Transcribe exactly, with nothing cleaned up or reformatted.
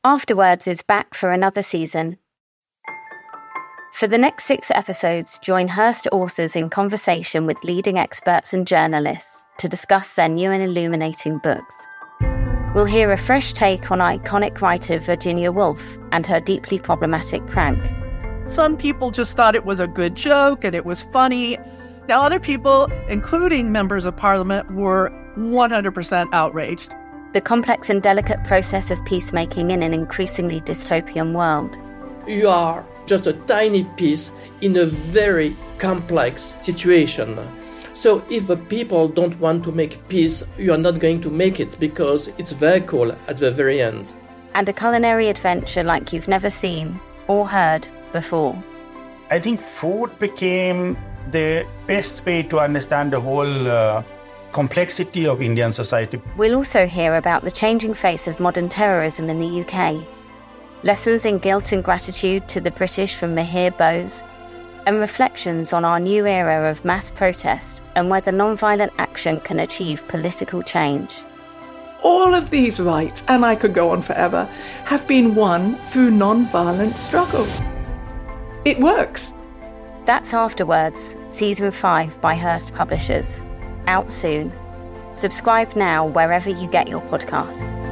Afterwards is back for another season. For the next six episodes, join Hearst authors in conversation with leading experts and journalists to discuss their new and illuminating books. We'll hear a fresh take on iconic writer Virginia Woolf and her deeply problematic prank. Some people just thought it was a good joke and it was funny. Now other people, including members of parliament, were one hundred percent outraged. The complex and delicate process of peacemaking in an increasingly dystopian world. You are just a tiny piece in a very complex situation. So if the people don't want to make peace, you are not going to make it because it's very cool at the very end. And a culinary adventure like you've never seen or heard before. I think food became the best way to understand the whole uh, complexity of Indian society. We'll also hear about the changing face of modern terrorism in the U K, lessons in guilt and gratitude to the British from Mihir Bose, and reflections on our new era of mass protest and whether non-violent action can achieve political change. All of these rights, and I could go on forever, have been won through non-violent struggle. It works. That's Afterwards, Season five by Hearst Publishers. Out soon. Subscribe now wherever you get your podcasts.